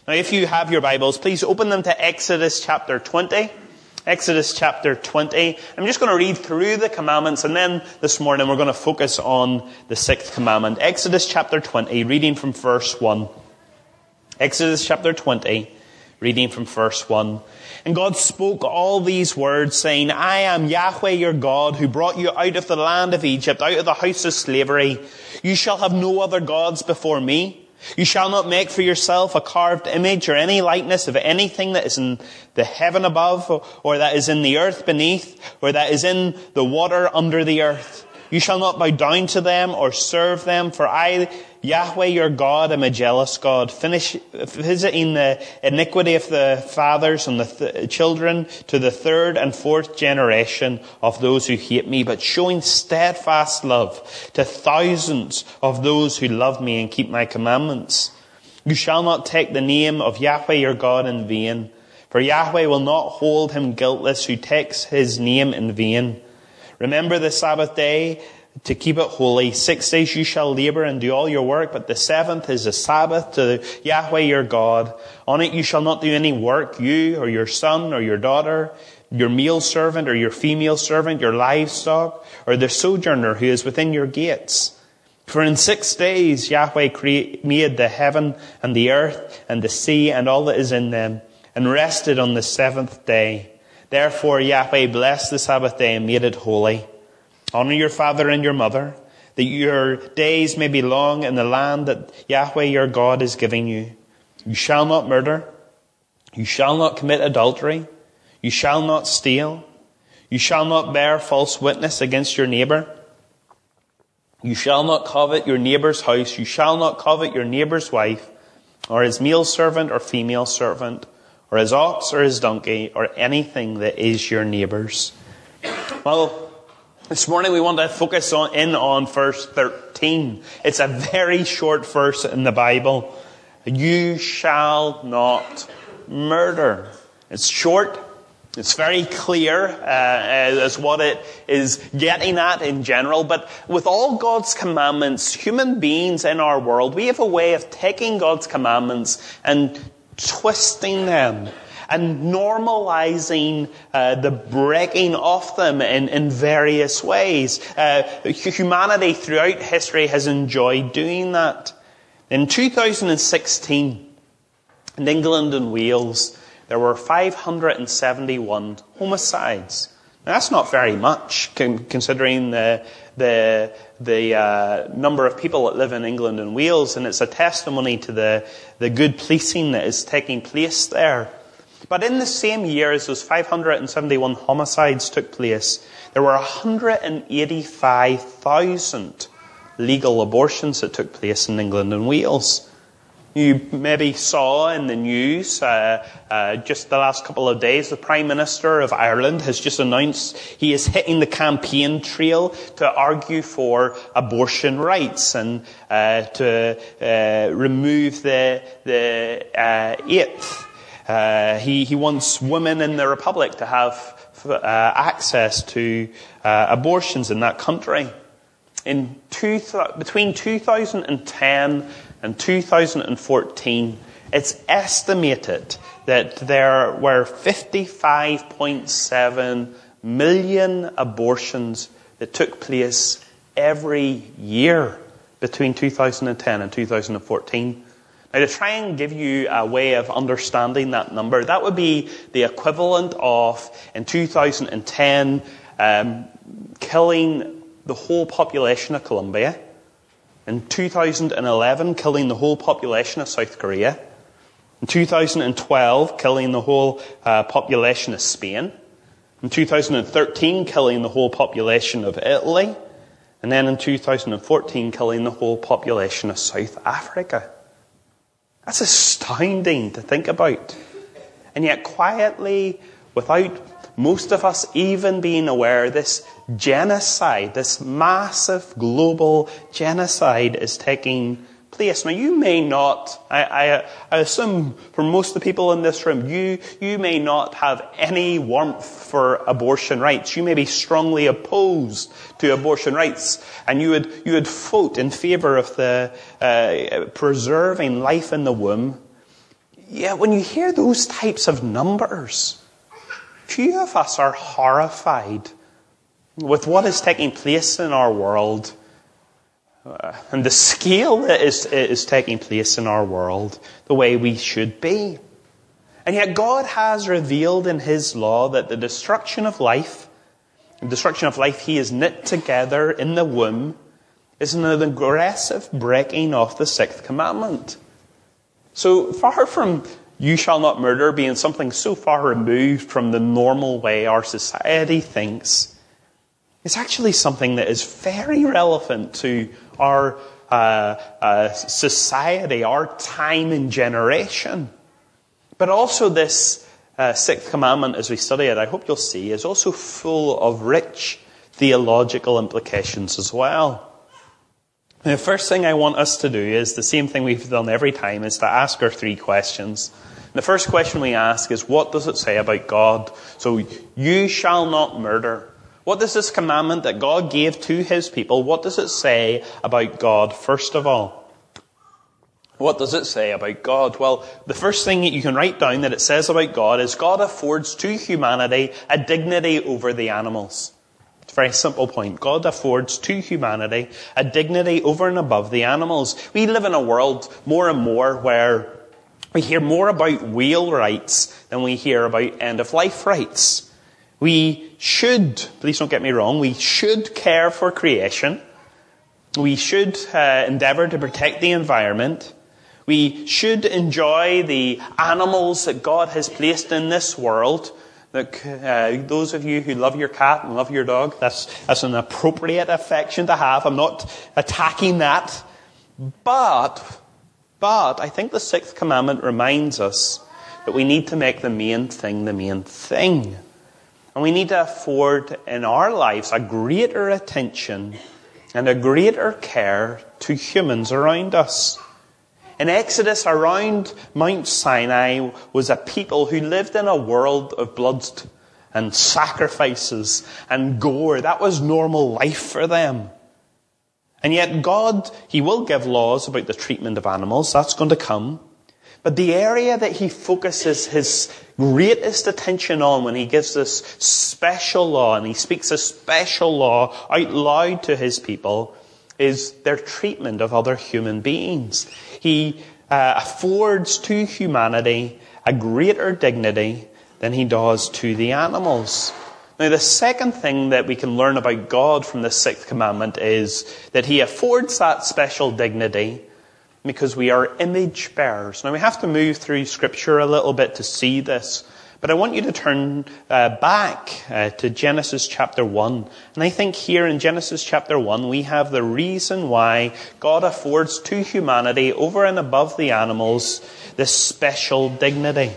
Now, if you have your Bibles, please open them to Exodus chapter 20. Exodus chapter 20. I'm just going to read through the commandments, and then this morning we're going to focus on the sixth commandment. Exodus chapter 20, reading from verse 1. Exodus chapter 20, reading from verse 1. And God spoke all these words, saying, I am Yahweh your God, who brought you out of the land of Egypt, out of the house of slavery. You shall have no other gods before me. You shall not make for yourself a carved image or any likeness of anything that is in the heaven above, or that is in the earth beneath, or that is in the water under the earth. You shall not bow down to them or serve them, for I, Yahweh your God, am a jealous God, visiting the iniquity of the fathers and the children to the third and fourth generation of those who hate me, but showing steadfast love to thousands of those who love me and keep my commandments. You shall not take the name of Yahweh your God in vain, for Yahweh will not hold him guiltless who takes his name in vain. Remember the Sabbath day to keep it holy. 6 days you shall labor and do all your work, but the seventh is a Sabbath to Yahweh your God. On it you shall not do any work, you or your son or your daughter, your male servant or your female servant, your livestock, or the sojourner who is within your gates. For in 6 days Yahweh made the heaven and the earth and the sea and all that is in them, and rested on the seventh day. Therefore Yahweh blessed the Sabbath day and made it holy. Honor your father and your mother, that your days may be long in the land that Yahweh your God is giving you. You shall not murder. You shall not commit adultery. You shall not steal. You shall not bear false witness against your neighbor. You shall not covet your neighbor's house. You shall not covet your neighbor's wife, or his male servant or female servant, or his ox or his donkey, or anything that is your neighbor's. Well, this morning we want to focus on verse 13. It's a very short verse in the Bible. You shall not murder. It's short. It's very clear as what it is getting at in general. But with all God's commandments, human beings in our world, we have a way of taking God's commandments and twisting them and normalizing the breaking of them in various ways. Humanity throughout history has enjoyed doing that. In 2016, in England and Wales, there were 571 homicides. Now, that's not very much, considering the number of people that live in England and Wales, and it's a testimony to the good policing that is taking place there. But in the same year as those 571 homicides took place, there were 185,000 legal abortions that took place in England and Wales. You maybe saw in the news just the last couple of days, the Prime Minister of Ireland has just announced he is hitting the campaign trail to argue for abortion rights and to remove the eighth. He wants women in the Republic to have access to abortions in that country. Between 2010 and 2014, it's estimated that there were 55.7 million abortions that took place every year between 2010 and 2014. Now, to try and give you a way of understanding that number, that would be the equivalent of, in 2010, killing the whole population of Colombia. In 2011, killing the whole population of South Korea. In 2012, killing the whole population of Spain. In 2013, killing the whole population of Italy. And then in 2014, killing the whole population of South Africa. That's astounding to think about. And yet quietly, without most of us even being aware, this genocide, this massive global genocide is taking place. Now, you may not, I assume for most of the people in this room, you may not have any warmth for abortion rights. You may be strongly opposed to abortion rights, and you would vote in favour of the preserving life in the womb. Yeah, when you hear those types of numbers, few of us are horrified with what is taking place in our world and the scale that is taking place in our world the way we should be. And yet God has revealed in His law that the destruction of life He has knit together in the womb, is an aggressive breaking of the sixth commandment. So far from you shall not murder being something so far removed from the normal way our society thinks, it's actually something that is very relevant to our society, our time and generation. But also this sixth commandment, as we study it, I hope you'll see, is also full of rich theological implications as well. The first thing I want us to do is the same thing we've done every time, is to ask our three questions. The first question we ask is, what does it say about God? So, you shall not murder. What does this commandment that God gave to His people, what does it say about God, first of all? What does it say about God? Well, the first thing that you can write down that it says about God is God affords to humanity a dignity over the animals. It's a very simple point. God affords to humanity a dignity over and above the animals. We live in a world more and more where we hear more about whale rights than we hear about end-of-life rights. We should, please don't get me wrong, we should care for creation. We should endeavour to protect the environment. We should enjoy the animals that God has placed in this world. Look, those of you who love your cat and love your dog, that's an appropriate affection to have. I'm not attacking that. But I think the sixth commandment reminds us that we need to make the main thing the main thing. And we need to afford in our lives a greater attention and a greater care to humans around us. In Exodus, around Mount Sinai was a people who lived in a world of blood and sacrifices and gore. That was normal life for them. And yet God, He will give laws about the treatment of animals. That's going to come. But the area that He focuses His greatest attention on when He gives this special law, and He speaks a special law out loud to His people, is their treatment of other human beings. He affords to humanity a greater dignity than He does to the animals. Now, the second thing that we can learn about God from the sixth commandment is that He affords that special dignity because we are image bearers. Now, we have to move through Scripture a little bit to see this. But I want you to turn back to Genesis chapter 1. And I think here in Genesis chapter 1, we have the reason why God affords to humanity, over and above the animals, this special dignity.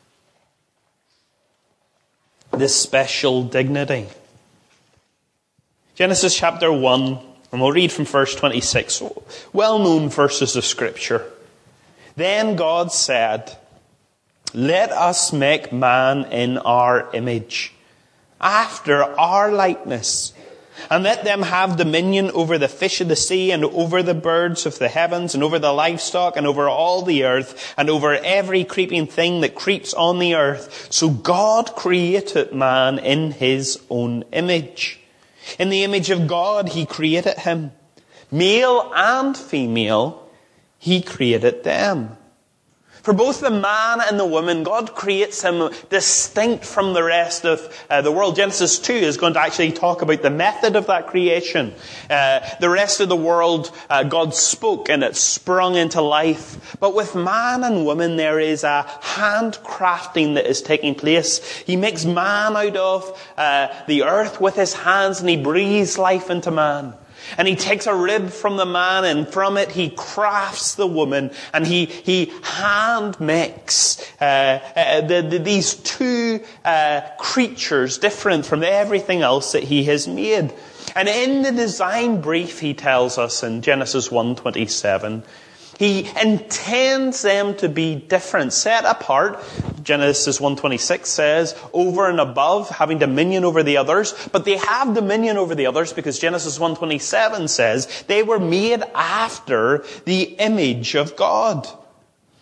This special dignity. Genesis chapter 1, and we'll read from verse 26, well-known verses of Scripture. Then God said, let us make man in our image, after our likeness, and let them have dominion over the fish of the sea, and over the birds of the heavens, and over the livestock, and over all the earth, and over every creeping thing that creeps on the earth. So God created man in His own image. In the image of God He created him. Male and female He created them. For both the man and the woman, God creates him distinct from the rest of the world. Genesis 2 is going to actually talk about the method of that creation. The rest of the world, God spoke and it sprung into life. But with man and woman, there is a handcrafting that is taking place. He makes man out of the earth with His hands, and He breathes life into man. And He takes a rib from the man, and from it He crafts the woman, and He hand makes these two creatures different from everything else that He has made. And in the design brief, He tells us in Genesis 1:27, He intends them to be different, set apart. Genesis 1:26 says, over and above, having dominion over the others. But they have dominion over the others because Genesis 1:27 says they were made after the image of God.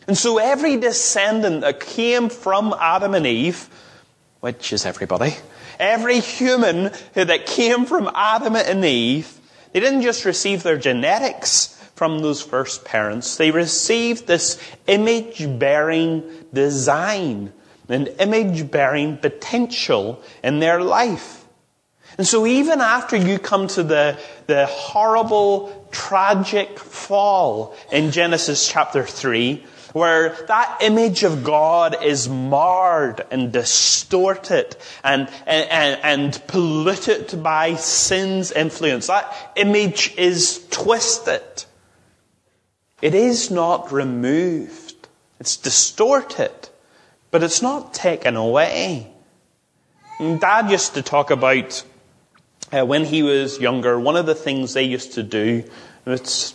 And so every descendant that came from Adam and Eve, which is everybody, every human that came from Adam and Eve, they didn't just receive their genetics from those first parents. They received this image-bearing design, an image-bearing potential in their life. And so even after you come to the horrible, tragic fall in Genesis chapter 3, where that image of God is marred and distorted and polluted by sin's influence. That image is twisted. It is not removed. It's distorted, but it's not taken away. And Dad used to talk about when he was younger, one of the things they used to do, it's,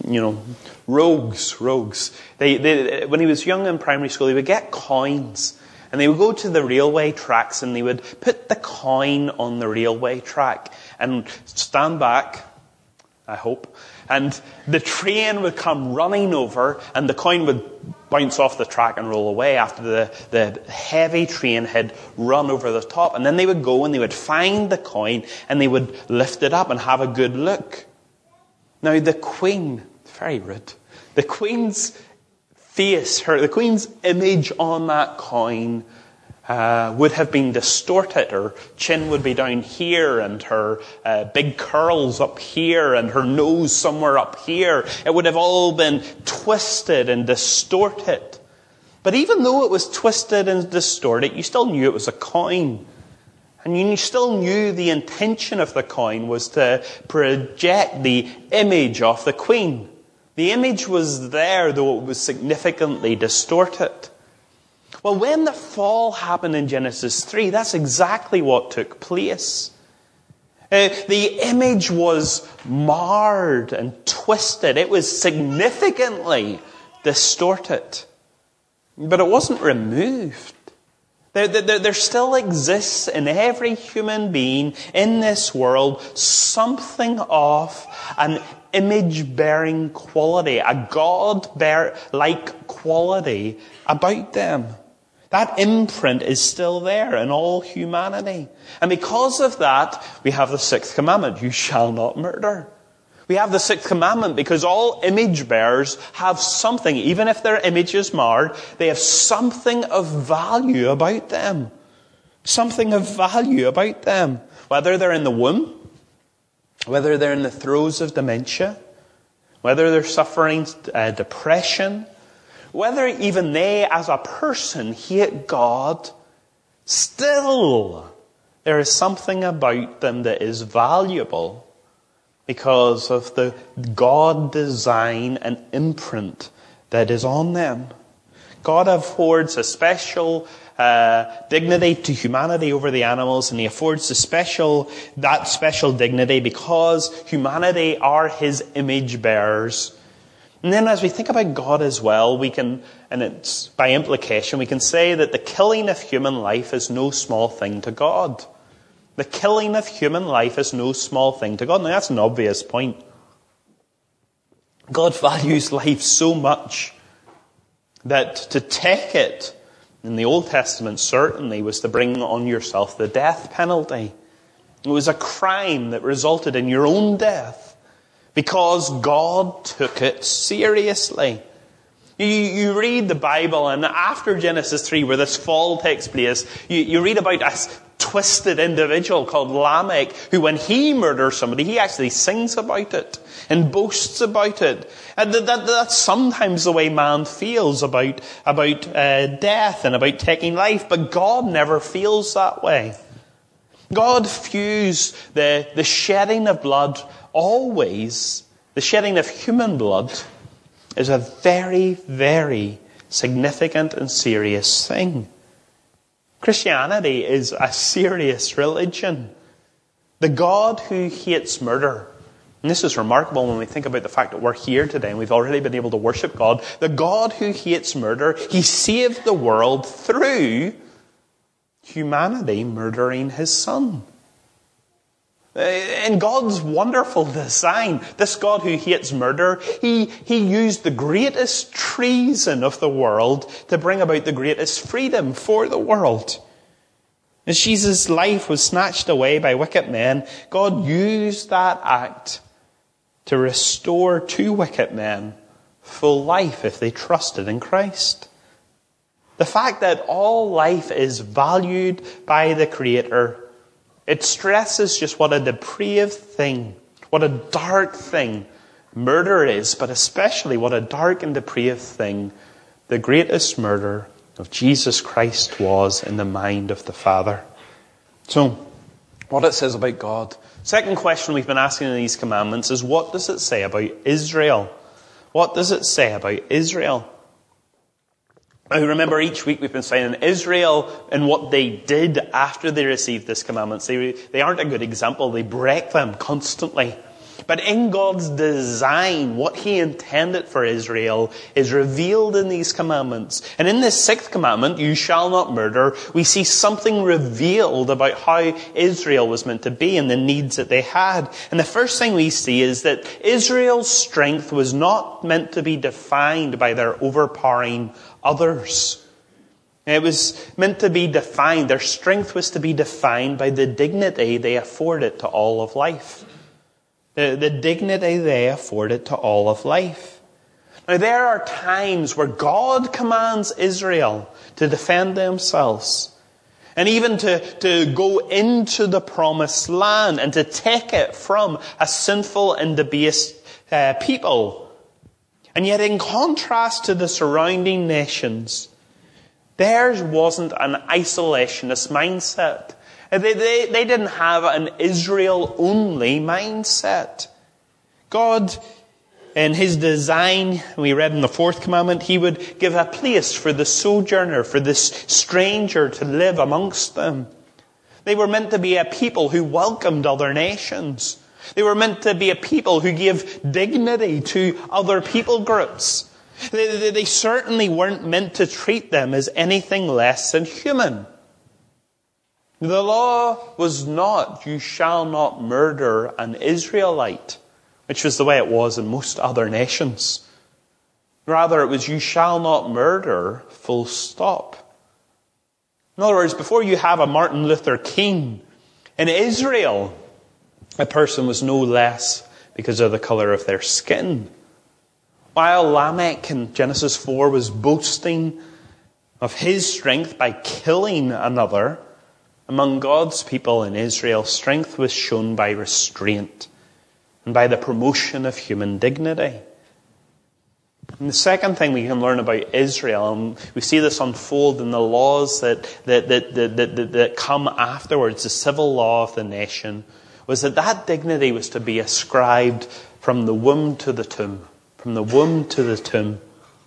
rogues. When he was young in primary school, he would get coins and they would go to the railway tracks and they would put the coin on the railway track and stand back, I hope, and the train would come running over and the coin would bounce off the track and roll away after the heavy train had run over the top. And then they would go and they would find the coin and they would lift it up and have a good look. Now the Queen, very rude, the Queen's face, the Queen's image on that coin would have been distorted. Her chin would be down here and her big curls up here and her nose somewhere up here. It would have all been twisted and distorted. But even though it was twisted and distorted, you still knew it was a coin. And you still knew the intention of the coin was to project the image of the Queen. The image was there, though it was significantly distorted. Well, when the fall happened in Genesis 3, that's exactly what took place. The image was marred and twisted. It was significantly distorted. But it wasn't removed. There still exists in every human being in this world something of an image-bearing quality, a God-like quality about them. That imprint is still there in all humanity. And because of that, we have the sixth commandment, you shall not murder. We have the sixth commandment because all image bearers have something, even if their image is marred, they have something of value about them. Something of value about them. Whether they're in the womb, whether they're in the throes of dementia, whether they're suffering depression, whether even they as a person hate God, still there is something about them that is valuable because of the God design and imprint that is on them. God affords a special dignity to humanity over the animals, and He affords that special dignity because humanity are His image bearers. And then as we think about God as well, we can, and it's by implication, we can say that the killing of human life is no small thing to God. The killing of human life is no small thing to God. Now that's an obvious point. God values life so much that to take it, in the Old Testament certainly, was to bring on yourself the death penalty. It was a crime that resulted in your own death because God took it seriously. You read the Bible, and after Genesis 3, where this fall takes place, you read about a twisted individual called Lamech, who when he murders somebody, he actually sings about it and boasts about it. And that's sometimes the way man feels about death and about taking life, but God never feels that way. God views the shedding of blood always, the shedding of human blood, is a very, very significant and serious thing. Christianity is a serious religion. The God who hates murder, and this is remarkable when we think about the fact that we're here today and we've already been able to worship God. The God who hates murder, He saved the world through humanity murdering His Son. In God's wonderful design, this God who hates murder, He used the greatest treason of the world to bring about the greatest freedom for the world. As Jesus' life was snatched away by wicked men, God used that act to restore to wicked men full life if they trusted in Christ. The fact that all life is valued by the Creator, it stresses just what a depraved thing, what a dark thing murder is, but especially what a dark and depraved thing the greatest murder of Jesus Christ was in the mind of the Father. So, what it says about God. Second question we've been asking in these commandments is, what does it say about Israel? What does it say about Israel? I remember each week we've been saying Israel and what they did after they received these commandments. They aren't a good example. They break them constantly. But in God's design, what He intended for Israel is revealed in these commandments. And in this sixth commandment, you shall not murder, we see something revealed about how Israel was meant to be and the needs that they had. And the first thing we see is that Israel's strength was not meant to be defined by their overpowering others. It was meant to be defined, their strength was to be defined by the dignity they afforded to all of life. The dignity they afforded to all of life. Now there are times where God commands Israel to defend themselves. And even to go into the promised land and to take it from a sinful and debased people. And yet in contrast to the surrounding nations, theirs wasn't an isolationist mindset. They didn't have an Israel-only mindset. God, in His design, we read in the fourth commandment, He would give a place for the sojourner, for this stranger to live amongst them. They were meant to be a people who welcomed other nations. They were meant to be a people who gave dignity to other people groups. They certainly weren't meant to treat them as anything less than human. The law was not, you shall not murder an Israelite, which was the way it was in most other nations. Rather, it was, you shall not murder, full stop. In other words, before you have a Martin Luther King, in Israel, a person was no less because of the colour of their skin. While Lamech in Genesis 4 was boasting of his strength by killing another, among God's people in Israel, strength was shown by restraint and by the promotion of human dignity. And the second thing we can learn about Israel, and we see this unfold in the laws that come afterwards, the civil law of the nation, was that dignity was to be ascribed from the womb to the tomb. From the womb to the tomb.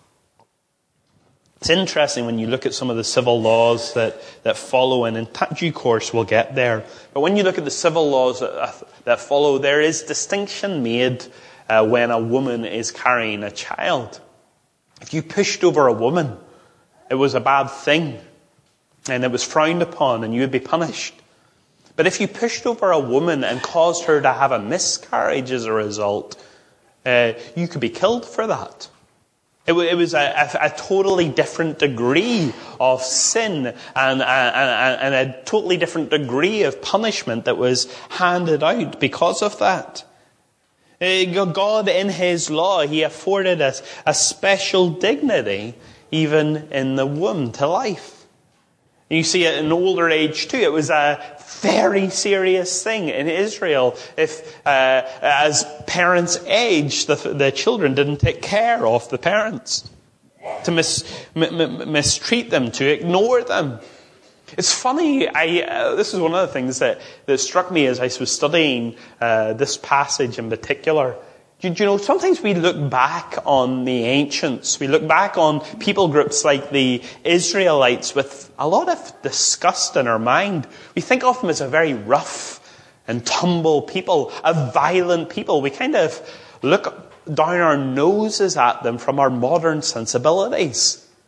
It's interesting when you look at some of the civil laws that follow, and in due course we'll get there. But when you look at the civil laws that follow, there is distinction made when a woman is carrying a child. If you pushed over a woman, it was a bad thing, and it was frowned upon, and you would be punished. But if you pushed over a woman and caused her to have a miscarriage as a result, you could be killed for that. It was a totally different degree of sin and a totally different degree of punishment that was handed out because of that. God, in His law, He afforded us a special dignity even in the womb to life. You see it in older age too. It was a very serious thing in Israel if, as parents aged, the children didn't take care of the parents. To mistreat them, to ignore them. It's funny, this is one of the things that struck me as I was studying this passage in particular. Do you know, sometimes we look back on the ancients, we look back on people groups like the Israelites with a lot of disgust in our mind. We think of them as a very rough and tumble people, a violent people. We kind of look down our noses at them from our modern sensibilities.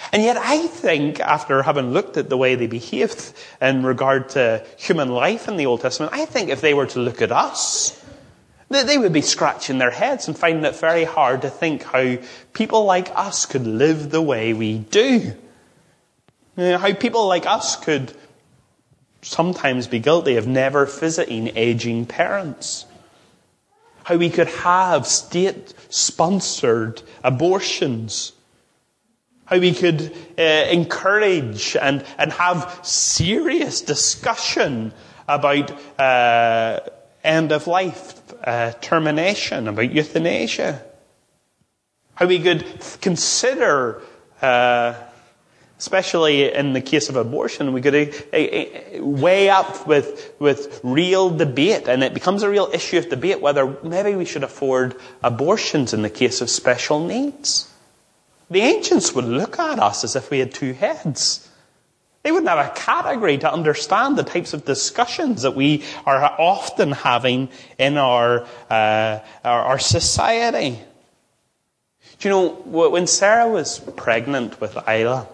And yet I think, after having looked at the way they behaved in regard to human life in the Old Testament, I think if they were to look at us, they would be scratching their heads and finding it very hard to think how people like us could live the way we do. How people like us could sometimes be guilty of never visiting aging parents. How we could have state-sponsored abortions. How we could encourage and have serious discussion about end-of-life termination, about euthanasia. How we could consider, especially in the case of abortion, we could weigh up with real debate, and it becomes a real issue of debate whether maybe we should afford abortions in the case of special needs. The ancients would look at us as if we had two heads. They wouldn't have a category to understand the types of discussions that we are often having in our society. Do you know, when Sarah was pregnant with Isla,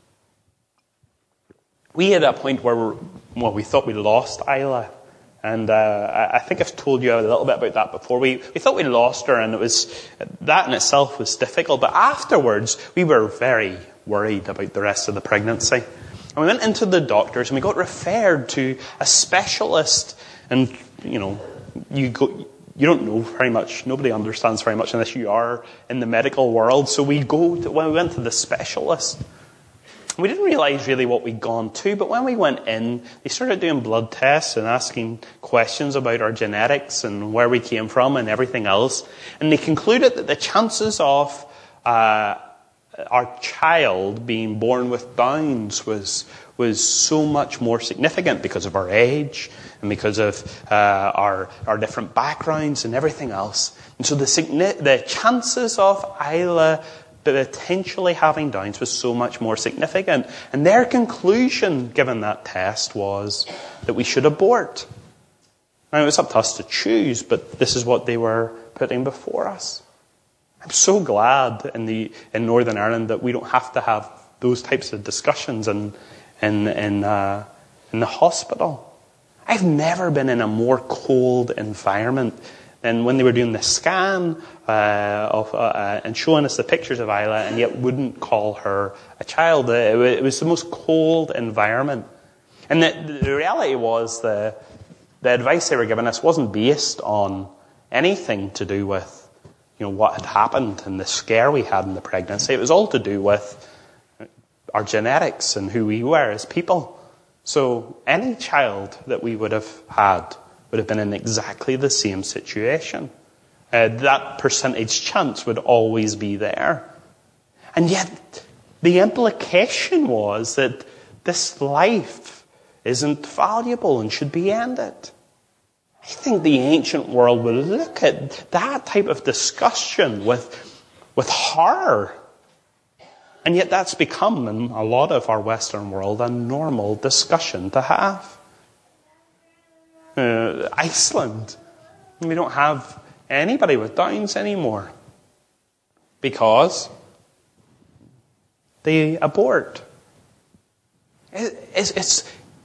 we had a point where we thought we lost Isla. And I think I've told you a little bit about that before. We thought we lost her, and that in itself was difficult. But afterwards, we were very worried about the rest of the pregnancy. And we went into the doctors, and we got referred to a specialist. And, you don't know very much. Nobody understands very much unless you are in the medical world. So when we went to the specialist, we didn't realise really what we'd gone to, but when we went in, they started doing blood tests and asking questions about our genetics and where we came from and everything else. And they concluded that the chances of our child being born with Downs was so much more significant because of our age and because of our different backgrounds and everything else. And so the chances of Isla potentially having Downs was so much more significant. And their conclusion, given that test, was that we should abort. Now, it was up to us to choose, but this is what they were putting before us. I'm so glad in Northern Ireland that we don't have to have those types of discussions in the hospital. I've never been in a more cold environment than when they were doing the scan and showing us the pictures of Isla, and yet wouldn't call her a child. It was the most cold environment. And the reality was the advice they were giving us wasn't based on anything to do with what had happened and the scare we had in the pregnancy. It was all to do with our genetics and who we were as people. So any child that we would have had would have been in exactly the same situation. That percentage chance would always be there. And yet, the implication was that this life isn't valuable and should be ended. I think the ancient world would look at that type of discussion with horror. And yet that's become, in a lot of our Western world, a normal discussion to have. Iceland, we don't have anybody with Downs anymore because they abort. It's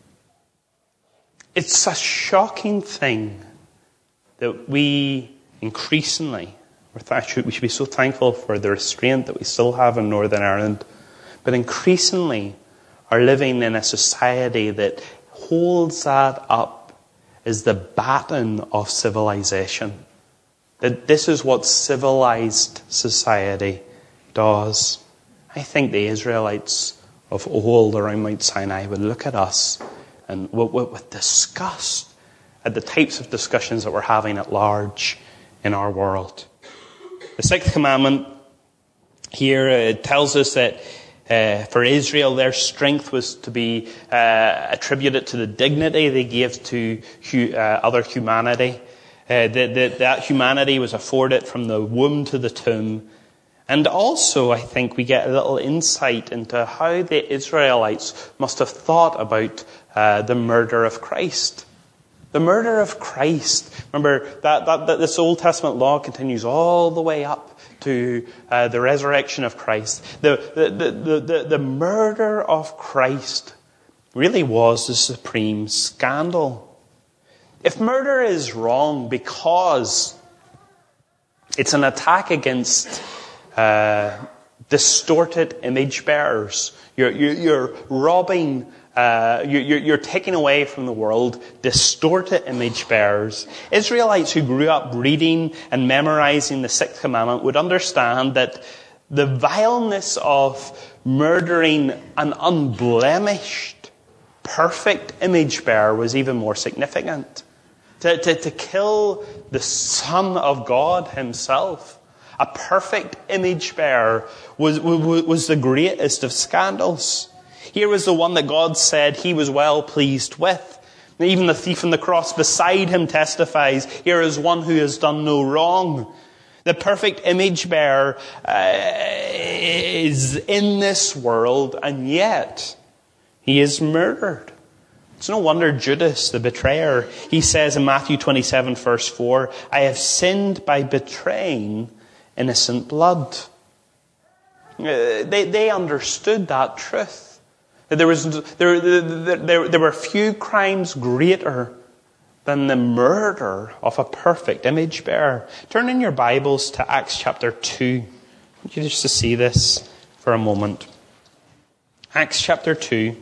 a shocking thing that we increasingly, we should be so thankful for the restraint that we still have in Northern Ireland, but increasingly are living in a society that holds that up as the baton of civilization. That this is what civilized society does. I think the Israelites of old around Mount Sinai would look at us and with disgust at the types of discussions that we're having at large in our world. The sixth commandment here tells us that for Israel, their strength was to be attributed to the dignity they gave to other humanity. That humanity was afforded from the womb to the tomb. And also, I think we get a little insight into how the Israelites must have thought about the murder of Christ. The murder of Christ. Remember, that this Old Testament law continues all the way up to the resurrection of Christ. The murder of Christ really was the supreme scandal. If murder is wrong because it's an attack against distorted image bearers, you're robbing, you're taking away from the world distorted image bearers. Israelites who grew up reading and memorizing the Sixth Commandment would understand that the vileness of murdering an unblemished, perfect image bearer was even more significant. To kill the Son of God himself, a perfect image bearer, was the greatest of scandals. Here was the one that God said he was well pleased with. Even the thief on the cross beside him testifies, here is one who has done no wrong. The perfect image bearer is in this world, and yet he is murdered. It's no wonder Judas, the betrayer, he says in Matthew 27, verse 4, I have sinned by betraying innocent blood. They understood that truth. That there were few crimes greater than the murder of a perfect image bearer. Turn in your Bibles to Acts chapter 2. I want you just to see this for a moment. Acts chapter 2.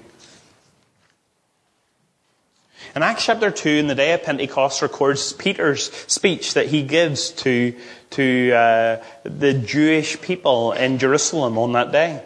In Acts chapter 2, in the day of Pentecost, records Peter's speech that he gives to the Jewish people in Jerusalem on that day.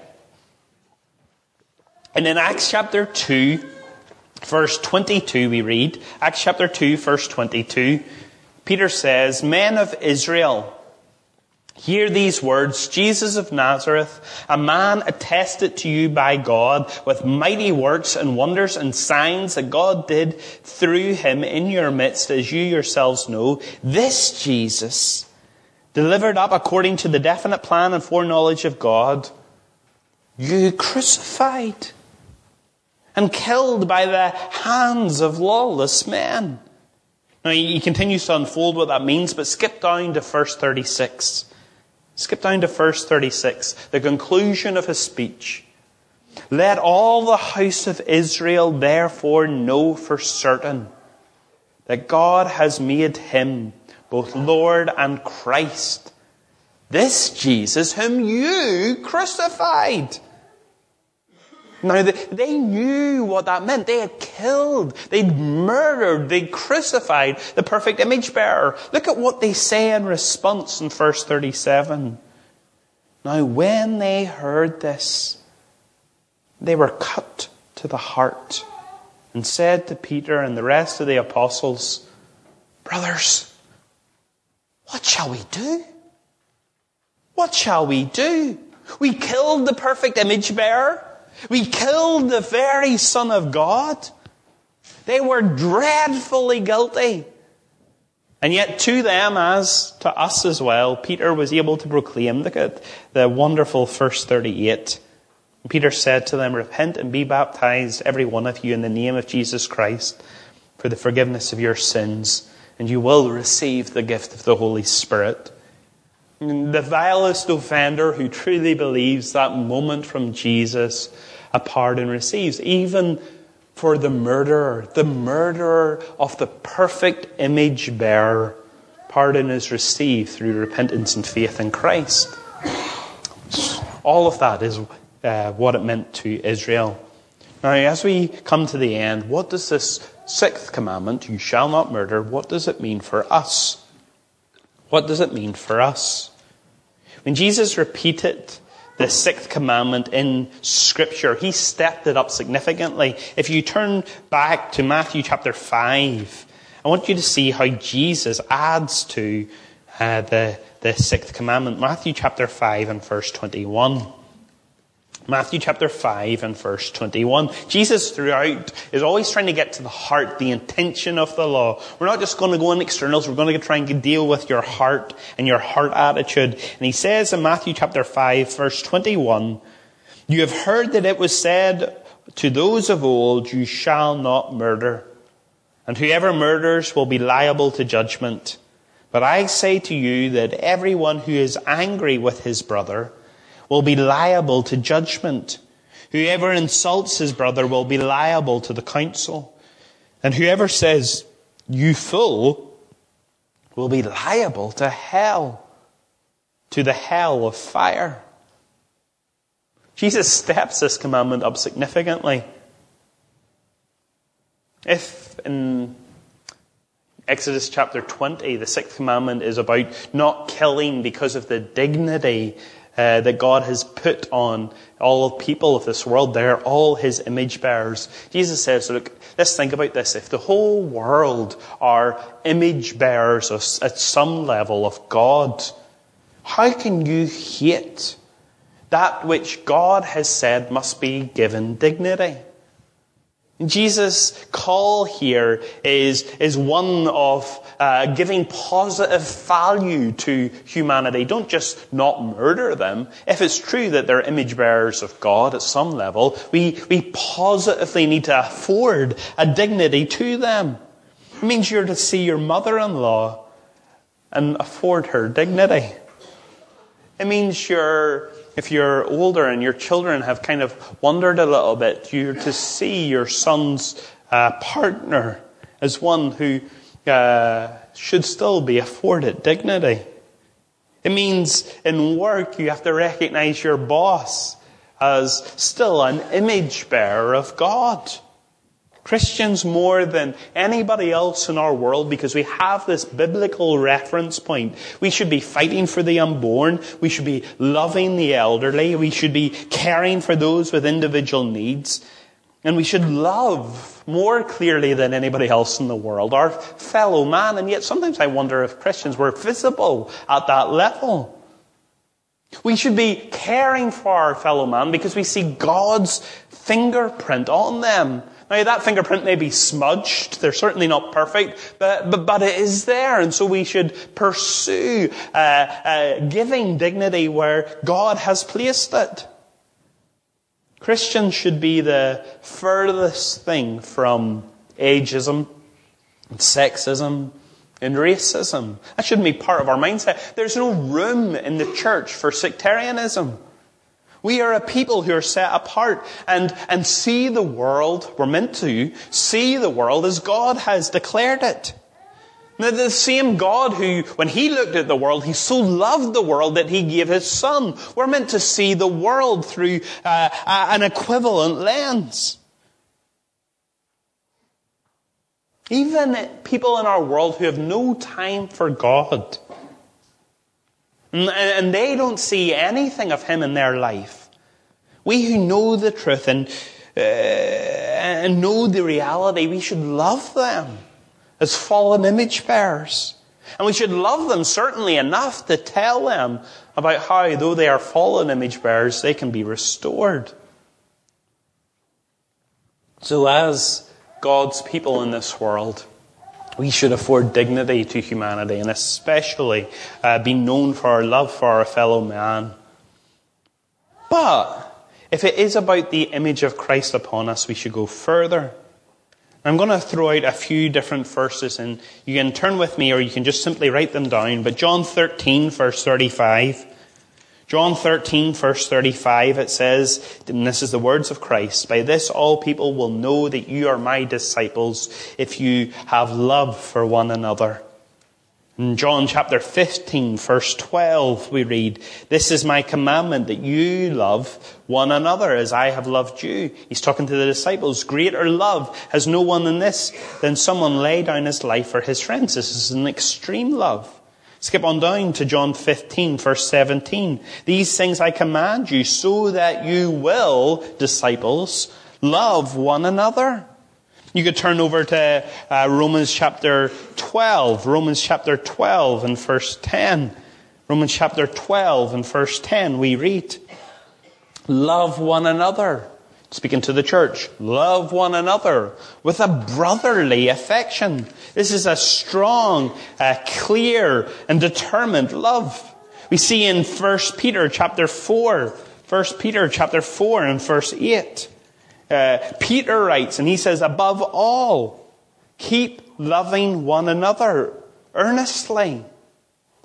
And in Acts chapter 2, verse 22, we read, Acts chapter 2, verse 22, Peter says, Men of Israel, hear these words, Jesus of Nazareth, a man attested to you by God with mighty works and wonders and signs that God did through him in your midst, as you yourselves know. This Jesus, delivered up according to the definite plan and foreknowledge of God, you crucified and killed by the hands of lawless men. Now he continues to unfold what that means, but skip down to verse 36. Skip down to verse 36, the conclusion of his speech. Let all the house of Israel therefore know for certain that God has made him both Lord and Christ, this Jesus whom you crucified. Now, they knew what that meant. They had killed, they'd murdered, they'd crucified the perfect image bearer. Look at what they say in response in verse 37. Now, when they heard this, they were cut to the heart and said to Peter and the rest of the apostles, Brothers, what shall we do? What shall we do? We killed the perfect image bearer. We killed the very Son of God. They were dreadfully guilty. And yet to them, as to us as well, Peter was able to proclaim, look at the wonderful verse 38. Peter said to them, Repent and be baptized, every one of you, in the name of Jesus Christ, for the forgiveness of your sins, and you will receive the gift of the Holy Spirit. The vilest offender who truly believes that moment from Jesus, a pardon receives. Even for the murderer of the perfect image bearer, pardon is received through repentance and faith in Christ. All of that is what it meant to Israel. Now, as we come to the end, what does this sixth commandment, you shall not murder, what does it mean for us? What does it mean for us? When Jesus repeated the sixth commandment in Scripture, he stepped it up significantly. If you turn back to Matthew chapter 5, I want you to see how Jesus adds to the sixth commandment. Matthew chapter 5 and verse 21. Matthew chapter 5 and verse 21. Jesus throughout is always trying to get to the heart, the intention of the law. We're not just going to go in externals, we're going to try and deal with your heart and your heart attitude. And he says in Matthew chapter 5 verse 21, You have heard that it was said to those of old, You shall not murder. And whoever murders will be liable to judgment. But I say to you that everyone who is angry with his brother will be liable to judgment. Whoever insults his brother will be liable to the council. And whoever says, "You fool," will be liable to hell, to the hell of fire. Jesus steps this commandment up significantly. If in Exodus chapter 20, the sixth commandment is about not killing because of the dignity that God has put on all people of this world. They're all his image bearers. Jesus says, look, let's think about this. If the whole world are image bearers at some level of God, how can you hate that which God has said must be given dignity? Jesus' call here is one of giving positive value to humanity. Don't just not murder them. If it's true that they're image bearers of God at some level, we positively need to afford a dignity to them. It means you're to see your mother-in-law and afford her dignity. It means if you're older and your children have kind of wandered a little bit, you're to see your son's partner as one who should still be afforded dignity. It means in work you have to recognize your boss as still an image bearer of God. Christians more than anybody else in our world, because we have this biblical reference point. We should be fighting for the unborn. We should be loving the elderly. We should be caring for those with individual needs. And we should love more clearly than anybody else in the world our fellow man. And yet sometimes I wonder if Christians were visible at that level. We should be caring for our fellow man because we see God's fingerprint on them. Now, that fingerprint may be smudged. They're certainly not perfect, but it is there. And so we should pursue giving dignity where God has placed it. Christians should be the furthest thing from ageism, and sexism, and racism. That shouldn't be part of our mindset. There's no room in the church for sectarianism. We are a people who are set apart and see the world, we're meant to see the world as God has declared it. Now, the same God who, when he looked at the world, he so loved the world that he gave his son. We're meant to see the world through an equivalent lens. Even people in our world who have no time for God, and they don't see anything of him in their life. We who know the truth and know the reality, we should love them as fallen image bearers. And we should love them certainly enough to tell them about how, though they are fallen image bearers, they can be restored. So as God's people in this world, we should afford dignity to humanity, and especially be known for our love for our fellow man. But if it is about the image of Christ upon us, we should go further. I'm going to throw out a few different verses, and you can turn with me or you can just simply write them down. But John 13, verse 35. John 13, verse 35, it says, and this is the words of Christ, "By this all people will know that you are my disciples, if you have love for one another." In John chapter 15, verse 12, we read, "This is my commandment, that you love one another as I have loved you." He's talking to the disciples. "Greater love has no one than this, than someone lay down his life for his friends." This is an extreme love. Skip on down to John 15, verse 17. "These things I command you, so that you will," disciples, "love one another." You could turn over to Romans chapter 12. Romans chapter 12 and verse 10. Romans chapter 12 and verse 10, we read, "Love one another." Speaking to the church, "Love one another with a brotherly affection." This is a strong, clear, and determined love. We see in 1 Peter chapter 4, 1 Peter chapter 4 and verse 8. Peter writes, and he says, "Above all, keep loving one another earnestly."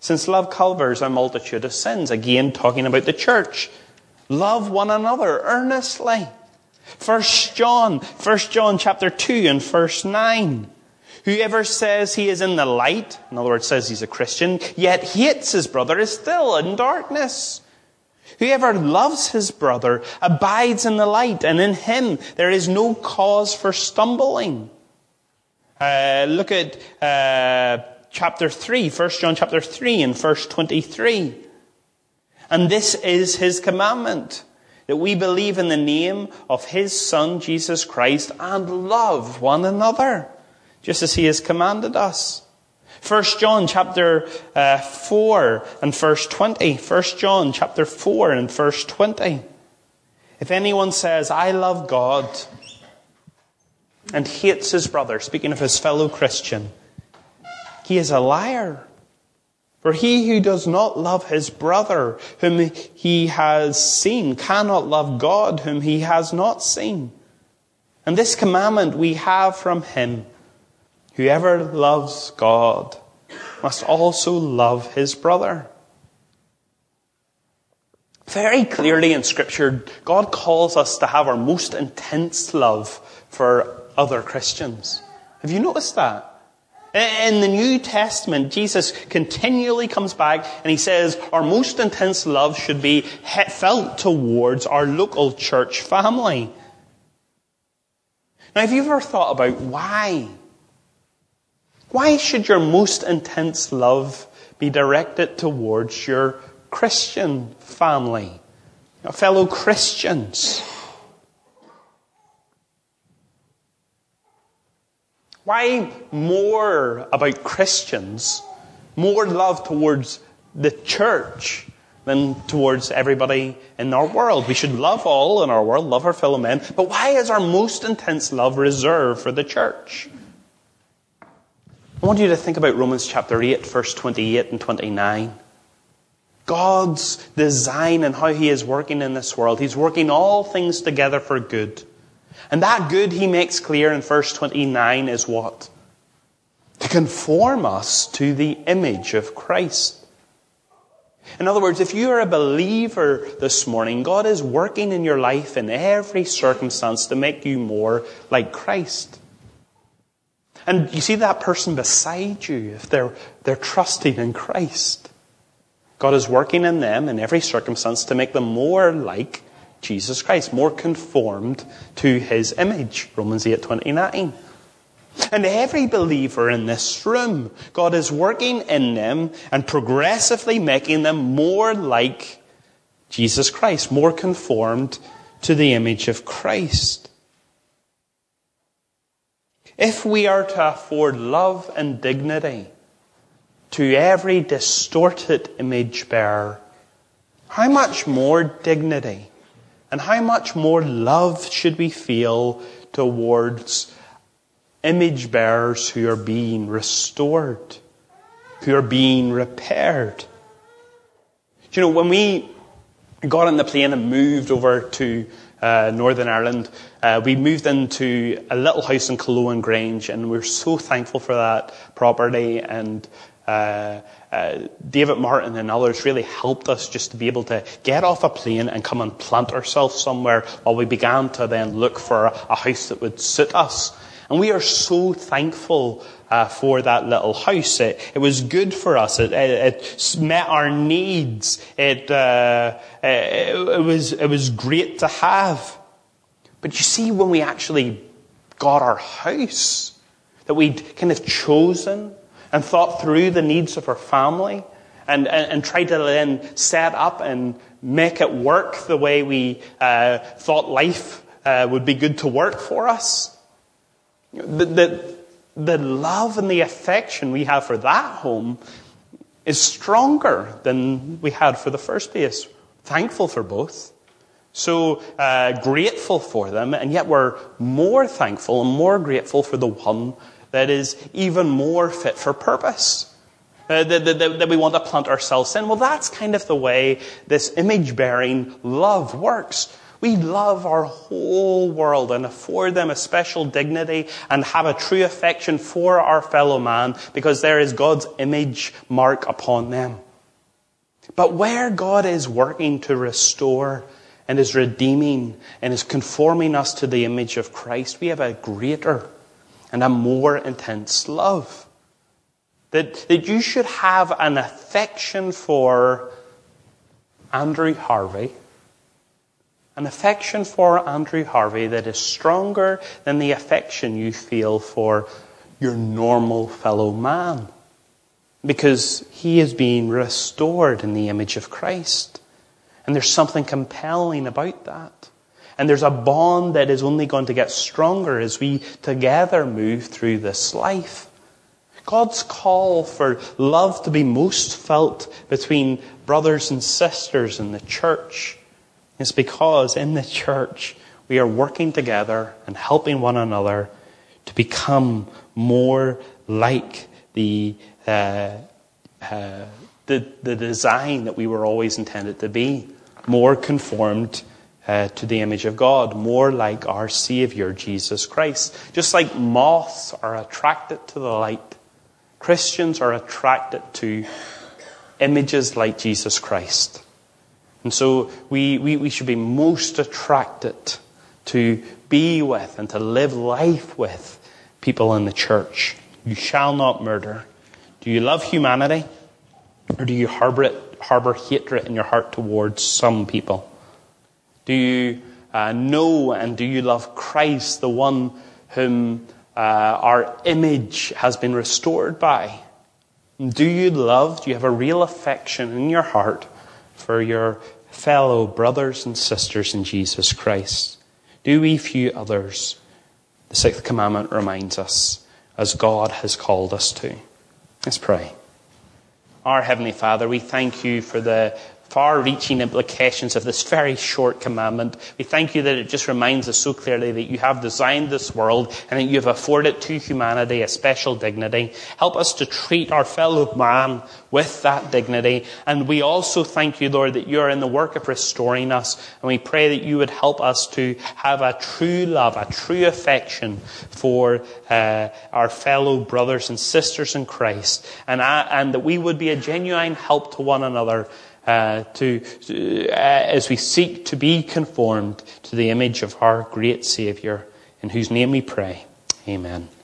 Since love covers a multitude of sins. Again, talking about the church. Love one another earnestly. 1 John chapter 2 and verse 9. Whoever says he is in the light, in other words, says he's a Christian, yet hates his brother is still in darkness. Whoever loves his brother abides in the light, and in him there is no cause for stumbling. Look at chapter 3, 1 John chapter 3 and verse 23. And this is his commandment, that we believe in the name of his Son, Jesus Christ, and love one another, just as he has commanded us. 1 John chapter 4 and verse 20. 1 John chapter 4 and verse 20. If anyone says, I love God, and hates his brother, speaking of his fellow Christian, he is a liar. For he who does not love his brother whom he has seen cannot love God whom he has not seen. And this commandment we have from him: whoever loves God must also love his brother. Very clearly in Scripture, God calls us to have our most intense love for other Christians. Have you noticed that? In the New Testament, Jesus continually comes back and he says our most intense love should be felt towards our local church family. Now, have you ever thought about why? Why should your most intense love be directed towards your Christian family, your fellow Christians? Why more about Christians, more love towards the church than towards everybody in our world? We should love all in our world, love our fellow men, but why is our most intense love reserved for the church? I want you to think about Romans chapter 8, verse 28 and 29. God's design and how he is working in this world. He's working all things together for good. And that good, he makes clear in verse 29, is what? To conform us to the image of Christ. In other words, if you are a believer this morning, God is working in your life in every circumstance to make you more like Christ. And you see that person beside you, if they're trusting in Christ, God is working in them in every circumstance to make them more like Jesus Christ, more conformed to his image. Romans 8:29. And every believer in this room, God is working in them and progressively making them more like Jesus Christ, more conformed to the image of Christ. If we are to afford love and dignity to every distorted image bearer, how much more dignity and how much more love should we feel towards image bearers who are being restored, who are being repaired? You know, when we got on the plane and moved over to Northern Ireland, we moved into a little house in Cullowen Grange, and we're so thankful for that property. And David Martin and others really helped us just to be able to get off a plane and come and plant ourselves somewhere while we began to then look for a house that would suit us. And we are so thankful for that little house. It was good for us. It met our needs. It was great to have. But you see, when we actually got our house, that we'd kind of chosen and thought through the needs of our family and tried to then set up and make it work the way we thought life would be good to work for us. The love and the affection we have for that home is stronger than we had for the first place. Thankful for both. So grateful for them, and yet we're more thankful and more grateful for the one that is even more fit for purpose, that we want to plant ourselves in. Well, that's kind of the way this image-bearing love works. We love our whole world and afford them a special dignity and have a true affection for our fellow man because there is God's image mark upon them. But where God is working to restore and is redeeming and is conforming us to the image of Christ, we have a greater and a more intense love. That you should have an affection for Andrew Harvey. An affection for Andrew Harvey that is stronger than the affection you feel for your normal fellow man. Because he is being restored in the image of Christ. And there's something compelling about that. And there's a bond that is only going to get stronger as we together move through this life. God's call for love to be most felt between brothers and sisters in the church is because in the church we are working together and helping one another to become more like the design that we were always intended to be, more conformed to the image of God, more like our Savior, Jesus Christ. Just like moths are attracted to the light, Christians are attracted to images like Jesus Christ. And so we should be most attracted to be with and to live life with people in the church. You shall not murder. Do you love humanity? Or do you harbor hatred in your heart towards some people? Do you know and do you love Christ, the one whom our image has been restored by? Do you have a real affection in your heart for your fellow brothers and sisters in Jesus Christ? Do we view others? The sixth commandment reminds us, as God has called us to. Let's pray. Our Heavenly Father, we thank you for the far-reaching implications of this very short commandment. We thank you that it just reminds us so clearly that you have designed this world and that you have afforded to humanity a special dignity. Help us to treat our fellow man with that dignity. And we also thank you, Lord, that you are in the work of restoring us. And we pray that you would help us to have a true love, a true affection for our fellow brothers and sisters in Christ. And that we would be a genuine help to one another as we seek to be conformed to the image of our great Saviour, in whose name we pray. Amen.